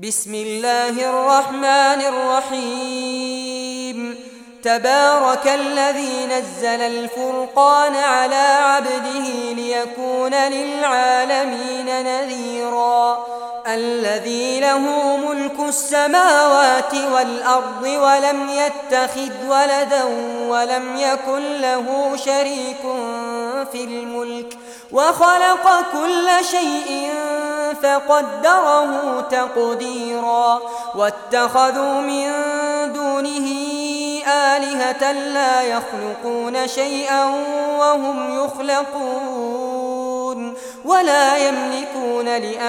بسم الله الرحمن الرحيم تبارك الذي نزل الفرقان على عبده ليكون للعالمين نذيرا الذي له ملك السماوات والأرض ولم يتخذ ولدا ولم يكن له شريك في الملك وخلق كل شيء فقدره تقديرا واتخذوا من دونه آلهة لا يخلقون شيئا وهم يخلقون ولا يملكون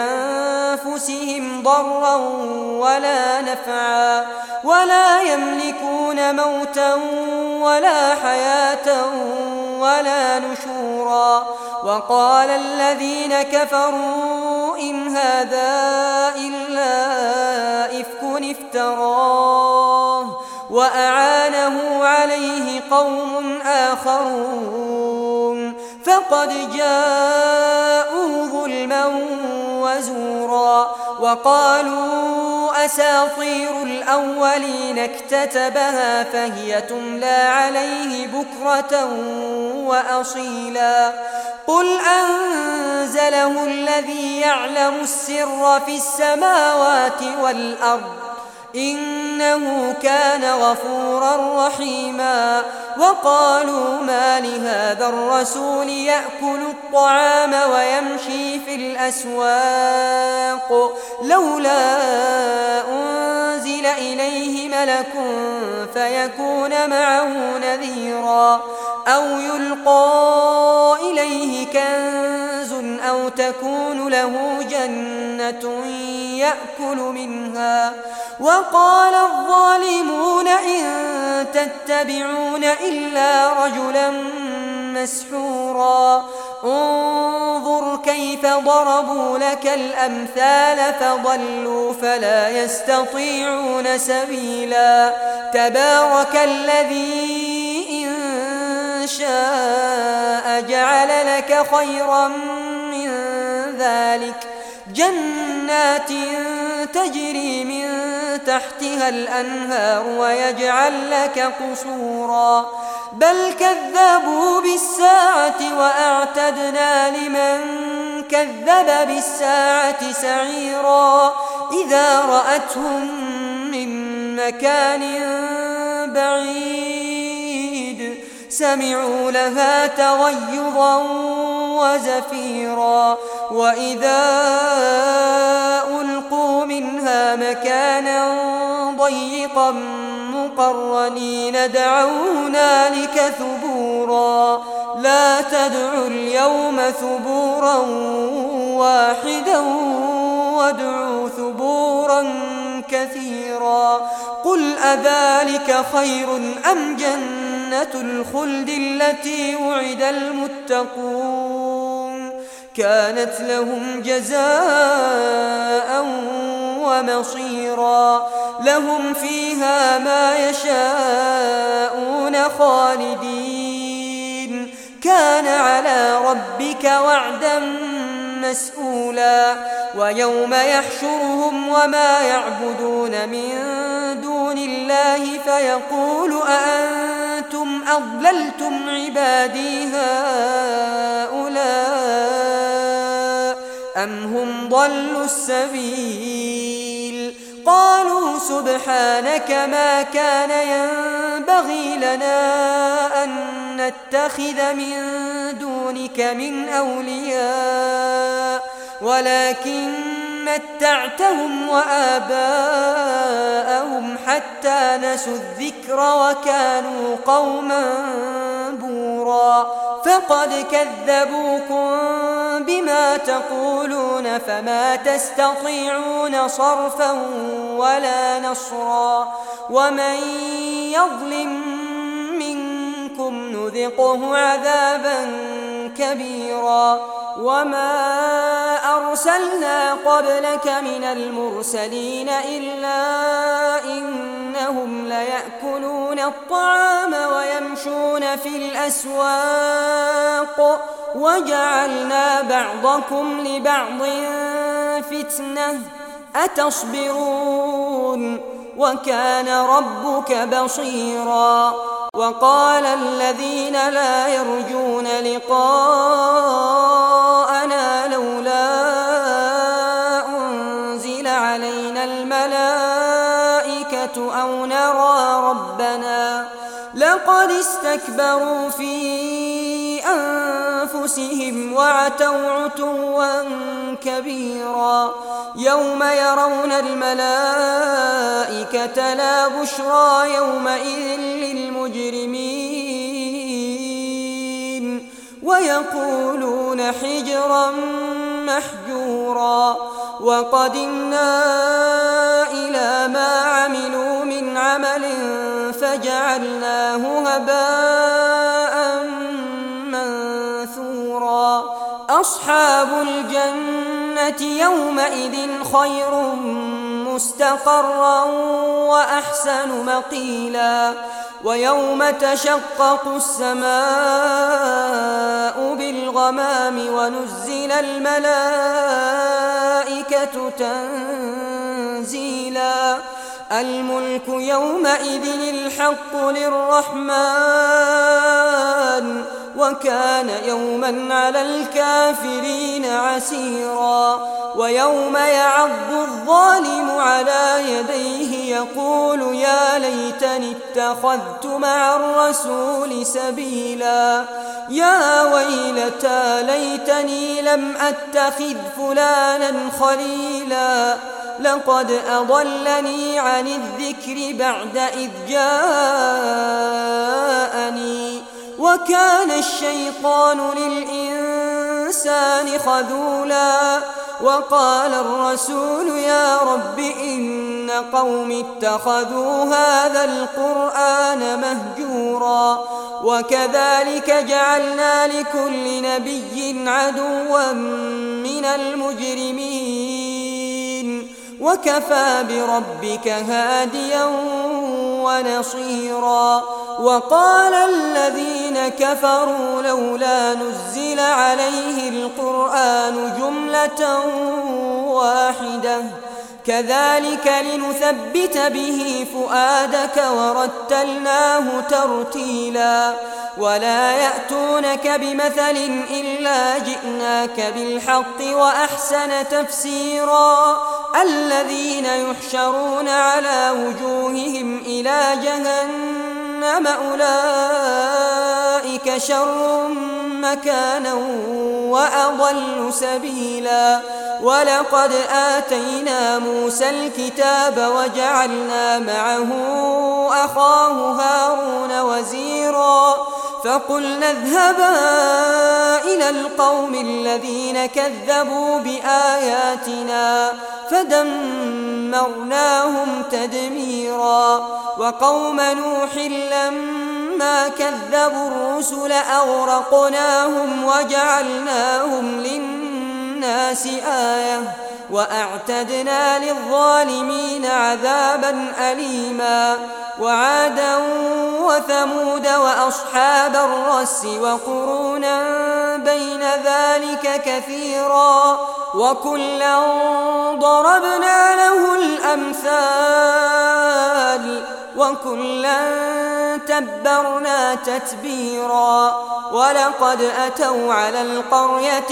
لأنفسهم ضرا ولا نفعا ولا يملكون موتا ولا حياة ولا نشورا وقال الذين كفروا إن هذا إلا إفك افتراه وأعانه عليه قوم آخرون فقد جاءوا ظلما وزورا وقالوا أساطير الأولين اكتتبها فهي تملى عليه بكرة وأصيلا قل أنزله الذي يعلم السر في السماوات والأرض إنه كان غفورا رحيما وقالوا ما لهذا الرسول يأكل الطعام ويمشي في الأسواق لولا أنزل إليه ملك فيكون معه نذيرا أو يلقى إليه كنز أو تكون له جنة يأكل منها وقال الظالمون إن تتبعون إلا رجلا مسحورا انظر كيف ضربوا لك الأمثال فضلوا فلا يستطيعون سبيلا تبارك الذي إن شاء جعل لك خيرا من ذلك جنات تجري من تحتها الأنهار ويجعل لك قصورا بل كذبوا بالساعة وأعتدنا لمن كذب بالساعة سعيرا إذا رأتهم من مكان بعيد سمعوا لها تغيظا وزفيرا وإذا ألقوا منها مكانا ضيقا مقرنين دعوا هنالك ثبورا لا تدعوا اليوم ثبورا واحدا وادعوا ثبورا كثيرا قل أذلك خير أم جنة الخلد التي وعد المتقون كانت لهم جزاء ومصيرا لهم فيها ما يشاءون خالدين كان على ربك وعدا مسؤولا ويوم يحشرهم وما يعبدون من دون الله فيقول أأنتم أضللتم عبادي هؤلاء أم هم ضلوا السبيل قالوا سبحانك ما كان ينبغي لنا أن نتخذ من دونك من أولياء ولكن متعتهم وآباءهم حتى نسوا الذكر وكانوا قوما بورا فقد كذبوكم بما تقولون فما تستطيعون صرفا ولا نصرا ومن يظلم منكم نذقه عذابا كبيرا وما أرسلنا قبلك من المرسلين إلا إنهم ليأكلون الطعام ويمشون في الأسواق وجعلنا بعضكم لبعض فتنة أتصبرون وكان ربك بصيرا وقال الذين لا يرجون لقاءنا لولا أنزل علينا الملائكة أو نرى ربنا لقد استكبروا في أنفسهم وعتوا عتوا كبيرا يوم يرون الملائكة لا بشرى يومئذ للمجرمين ويقولون حجرا محجورا وقدمنا إلى ما عملوا من عمل فجعلناه هباء منثورا أصحاب الجنة يومئذ خير مستقرا وأحسن مقيلا ويوم تشقق السماء بالغمام ونزل الملائكة تنزيلا الملك يومئذ الحق للرحمن وكان يوما على الكافرين عسيرا ويوم يعض الظالم على يديه يقول يا ليتني اتخذت مع الرسول سبيلا يا ويلتى ليتني لم أتخذ فلانا خليلا لقد أضلني عن الذكر بعد إذ جاءني وكان الشيطان للإنسان خذولا وقال الرسول يا رب إن قوم اتخذوا هذا القرآن مهجورا وكذلك جعلنا لكل نبي عدوا من المجرمين وكفى بربك هاديا ونصيرا وقال الذين كفروا لولا نزل عليه القرآن جملة واحدة كذلك لنثبت به فؤادك ورتلناه ترتيلا ولا يأتونك بمثل إلا جئناك بالحق وأحسن تفسيرا الذين يحشرون على وجوههم إلى جهنم أولئك شر مكانا وأضل سبيلا ولقد آتينا موسى الكتاب وجعلنا معه أخاه هارون وزيرا فقلنا اذهبا إلى القوم الذين كذبوا بآياتنا فدمرناهم تدميرا وقوم نوح لما كذبوا الرسل أغرقناهم وجعلناهم للناس آية وأعتدنا للظالمين عذابا أليما وعادا وثمود وأصحاب الرس وقرونا بين ذلك كثيرا وكلا ضربنا له الأمثال وكلا تبرنا تتبيرا ولقد أتوا على القرية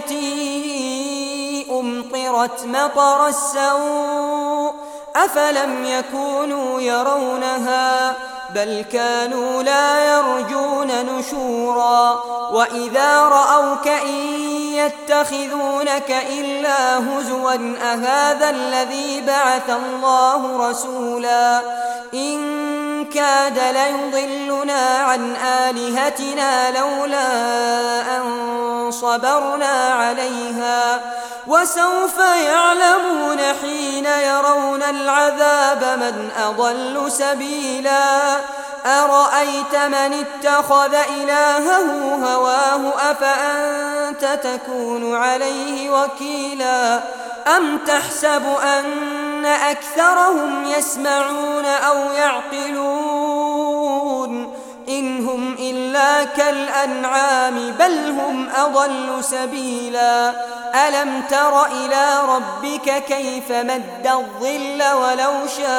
التي أمطرت مطر السوء أفلم يكونوا يرونها بل كانوا لا يرجون نشورا وإذا رأوك إن يتخذونك إلا هزوا أهذا الذي بعث الله رسولا إن كاد ليضلنا عن آلهتنا لولا أن صبرنا عليها وسوف يعلمون حين يرون العذاب من أضل سبيلا أرأيت من اتخذ إلهه هواه أفأنت تكون عليه وكيلا أم تحسب أن أكثرهم يسمعون أو يعقلون إن هم إلا كالأنعام بل هم أضل سبيلا ألم تر إلى ربك كيف مد الظل ولو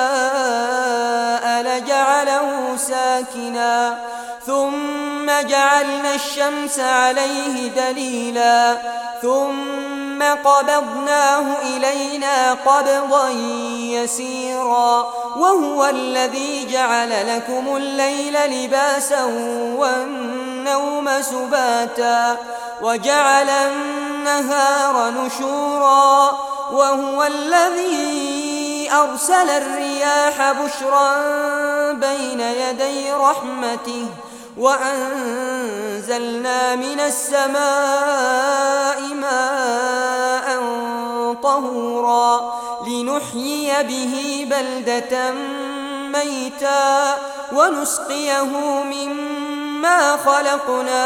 شاء لجعله ساكنا ثم جعلنا الشمس عليه دليلا ثم قبضناه إلينا قبضا يسيرا وهو الذي جعل لكم الليل لباسا والنوم سباتا وجعل النهار نشورا وهو الذي أرسل الرياح بشرا بين يدي رحمته وأنزلنا من السماء ماء طهورا لنحيي به بلدة ميتا ونسقيه مما خلقنا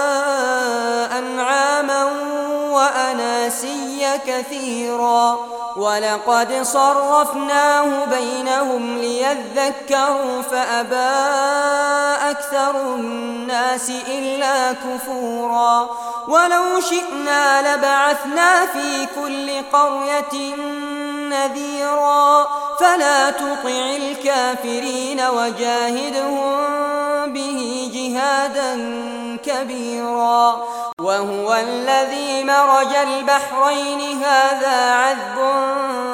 أنعاما وأناسيا كثيرا ولقد صرفناه بينهم ليذكروا فأبى أكثر الناس إلا كفورا ولو شئنا لبعثنا في كل قرية نذيرا فلا تطع الكافرين وجاهدهم به جهادا كبيرا وهو الذي مرج البحرين هذا عذب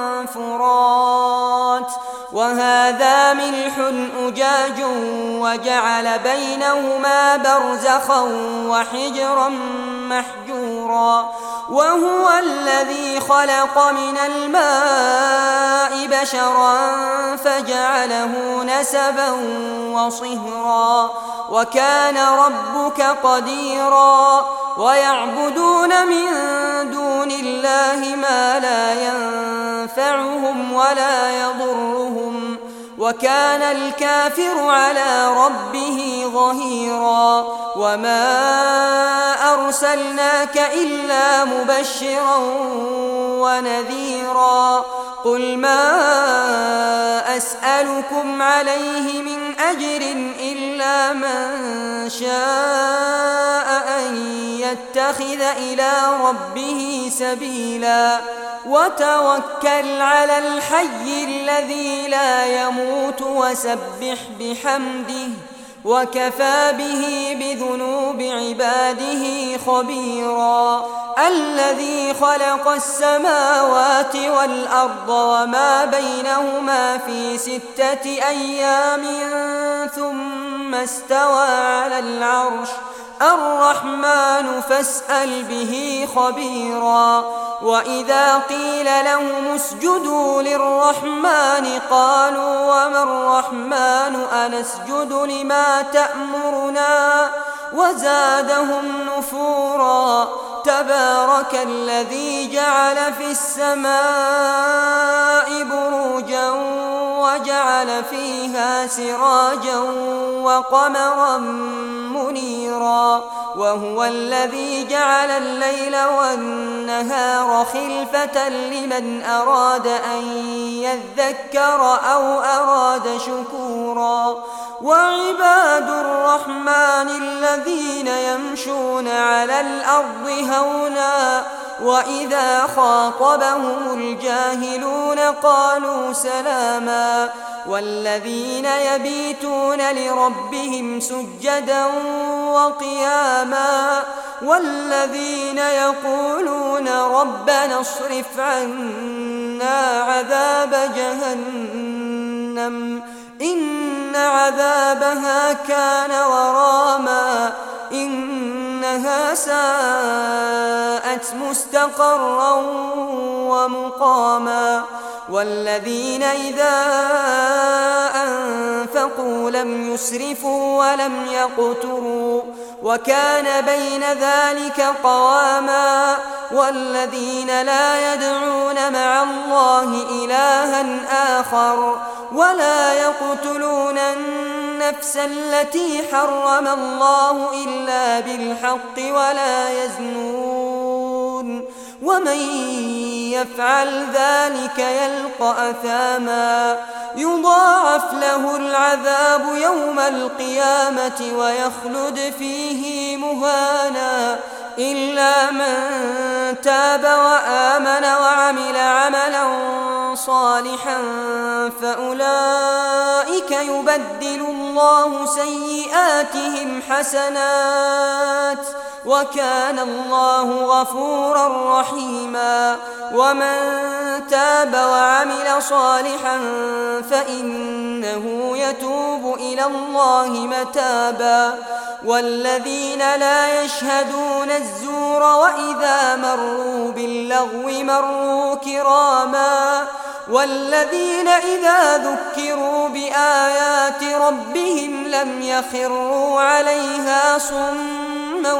فرات وهذا ملح أجاج وجعل بينهما برزخا وحجرا محجورا وهو الذي خلق من الماء بشرا فجعله نسبا وصهرا وكان ربك قديرا ويعبدون من دون الله ما لا ينفعهم ولا يضرهم وكان الكافر على ربه ظهيرا وما أرسلناك إلا مبشرا ونذيرا قل ما أسألكم عليه من أجر إلا من شاء أن يتخذ إلى ربه سبيلا وتوكل على الحي الذي لا يموت وسبح بحمده وكفى به بذنوب عباده خبيرا الذي خلق السماوات والأرض وما بينهما في 6 أيام ثم استوى على العرش الرحمن فاسأل به خبيرا وإذا قيل لهم اسجدوا للرحمن قالوا وما الرحمن أنسجد لما تأمرنا وزادهم نفورا تبارك الذي جعل في السماء بروجا وجعل فيها سراجا وقمرا منيرا وهو الذي جعل الليل والنهار خلفة لمن أراد أن يذكر أو أراد شكورا وعباد الرحمن الذين يمشون على الأرض هونا وإذا خاطبهم الجاهلون قالوا سلاما والذين يبيتون لربهم سجدا وقياما والذين يقولون ربنا اصرف عنا عذاب جهنم إن عذابها كان غراما إنها ساءت مستقرا ومقاما والذين إذا أنفقوا لم يسرفوا ولم يقتروا وكان بين ذلك قواما والذين لا يدعون مع الله إلها آخر ولا يقتلون النفس التي حرم الله إلا بالحق ولا يزنون ومن يفعل ذلك يلقى أثاما يضاعف له العذاب يوم القيامة ويخلد فيه مهانا إلا من تاب وآمن وعمل عملا صالحا فأولئك يبدل الله سيئاتهم حسنات وكان الله غفورا رحيما ومن تاب وعمل صالحا فإنه يتوب إلى الله متابا والذين لا يشهدون الزور وإذا مروا باللغو مروا كراما والذين إذا ذكروا بآيات ربهم لم يخروا عليها صما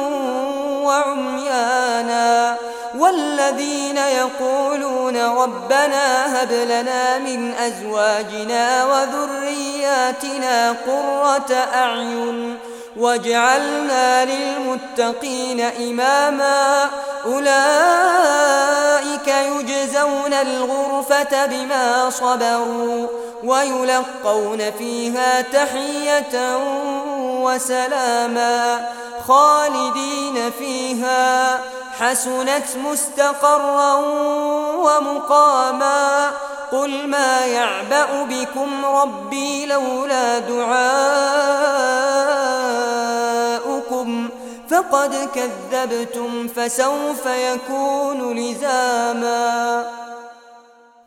وعميانا والذين يقولون ربنا هب لنا من أزواجنا وذرياتنا قرة أعين واجعلنا للمتقين إماما أولئك يجزون الغرفة بما صبروا ويلقون فيها تحية وسلاما خالدين فيها حسنت مستقرا ومقاما قل ما يعبأ بكم ربي لولا دعاؤكم فقد كذبتم فسوف يكون لزاما